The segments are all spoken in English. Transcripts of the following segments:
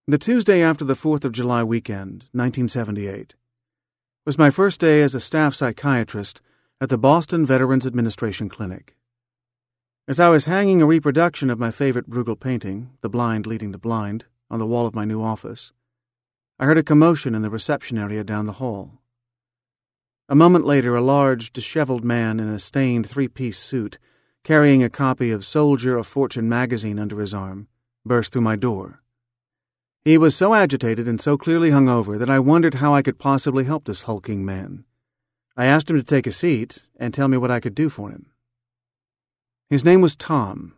The Tuesday after the 4th of July weekend, 1978, was my first day as a staff psychiatrist at the Boston Veterans Administration Clinic. As I was hanging a reproduction of my favorite Bruegel painting, The Blind Leading the Blind, on the wall of my new office, I heard a commotion in the reception area down the hall. A moment later, a large, disheveled man in a stained three-piece suit, carrying a copy of Soldier of Fortune magazine under his arm, burst through my door. He was so agitated and so clearly hungover that I wondered how I could possibly help this hulking man. I asked him to take a seat and tell me what I could do for him. His name was Tom.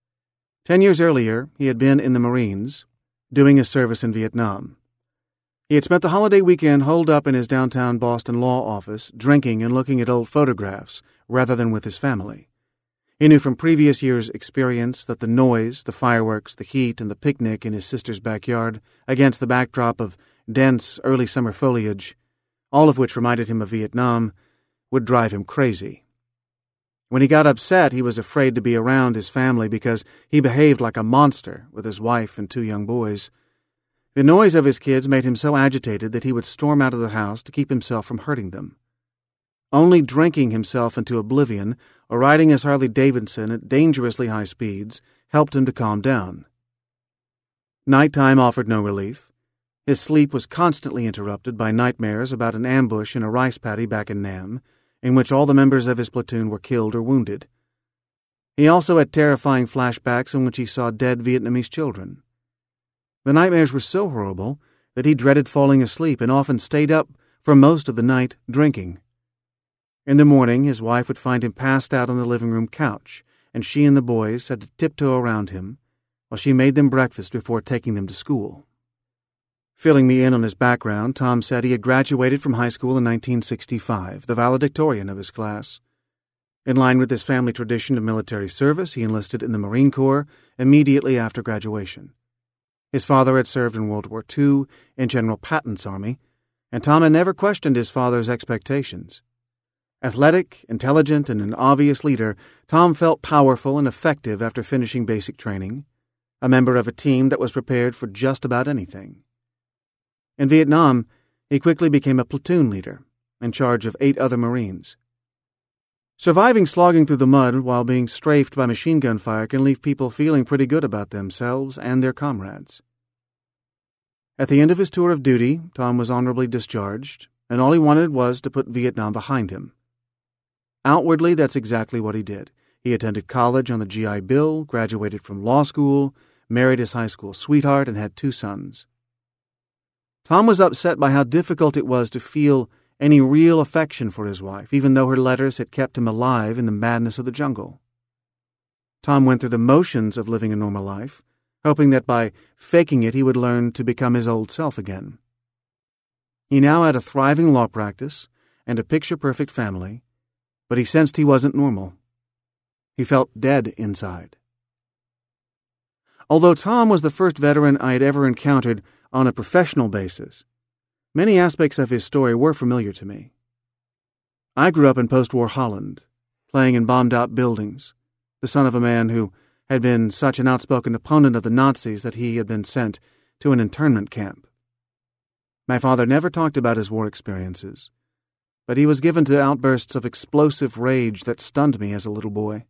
10 years earlier, he had been in the Marines, doing his service in Vietnam. He had spent the holiday weekend holed up in his downtown Boston law office, drinking and looking at old photographs, rather than with his family. He knew from previous years' experience that the noise, the fireworks, the heat, and the picnic in his sister's backyard, against the backdrop of dense early summer foliage, all of which reminded him of Vietnam, would drive him crazy. When he got upset, he was afraid to be around his family because he behaved like a monster with his wife and 2 young boys. The noise of his kids made him so agitated that he would storm out of the house to keep himself from hurting them. Only drinking himself into oblivion or riding his Harley-Davidson at dangerously high speeds helped him to calm down. Nighttime offered no relief. His sleep was constantly interrupted by nightmares about an ambush in a rice paddy back in Nam, in which all the members of his platoon were killed or wounded. He also had terrifying flashbacks in which he saw dead Vietnamese children. The nightmares were so horrible that he dreaded falling asleep and often stayed up for most of the night drinking. In the morning, his wife would find him passed out on the living room couch, and she and the boys had to tiptoe around him while she made them breakfast before taking them to school. Filling me in on his background, Tom said he had graduated from high school in 1965, the valedictorian of his class. In line with his family tradition of military service, he enlisted in the Marine Corps immediately after graduation. His father had served in World War II in General Patton's army, and Tom had never questioned his father's expectations. Athletic, intelligent, and an obvious leader, Tom felt powerful and effective after finishing basic training, a member of a team that was prepared for just about anything. In Vietnam, he quickly became a platoon leader, in charge of 8 other Marines. Surviving slogging through the mud while being strafed by machine gun fire can leave people feeling pretty good about themselves and their comrades. At the end of his tour of duty, Tom was honorably discharged, and all he wanted was to put Vietnam behind him. Outwardly, that's exactly what he did. He attended college on the GI Bill, graduated from law school, married his high school sweetheart, and had 2 sons. Tom was upset by how difficult it was to feel any real affection for his wife, even though her letters had kept him alive in the madness of the jungle. Tom went through the motions of living a normal life, hoping that by faking it he would learn to become his old self again. He now had a thriving law practice and a picture-perfect family, but he sensed he wasn't normal. He felt dead inside. Although Tom was the first veteran I had ever encountered on a professional basis, many aspects of his story were familiar to me. I grew up in post-war Holland, playing in bombed-out buildings, the son of a man who had been such an outspoken opponent of the Nazis that he had been sent to an internment camp. My father never talked about his war experiences, but he was given to outbursts of explosive rage that stunned me as a little boy.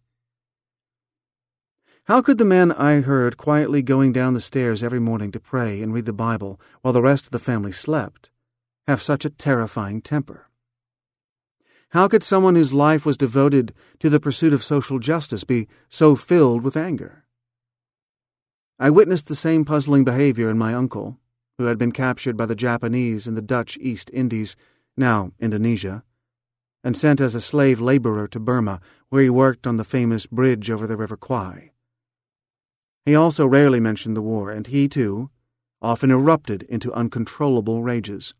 How could the man I heard quietly going down the stairs every morning to pray and read the Bible while the rest of the family slept have such a terrifying temper? How could someone whose life was devoted to the pursuit of social justice be so filled with anger? I witnessed the same puzzling behavior in my uncle, who had been captured by the Japanese in the Dutch East Indies, now Indonesia, and sent as a slave laborer to Burma, where he worked on the famous bridge over the River Kwai. He also rarely mentioned the war, and he, too, often erupted into uncontrollable rages.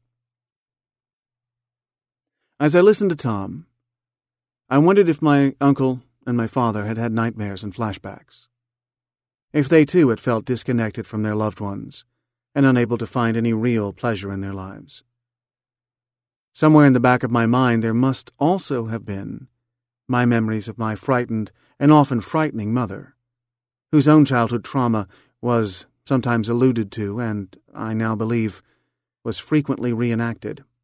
As I listened to Tom, I wondered if my uncle and my father had had nightmares and flashbacks, if they too had felt disconnected from their loved ones and unable to find any real pleasure in their lives. Somewhere in the back of my mind there must also have been my memories of my frightened and often frightening mother, whose own childhood trauma was sometimes alluded to, and, I now believe, was frequently reenacted.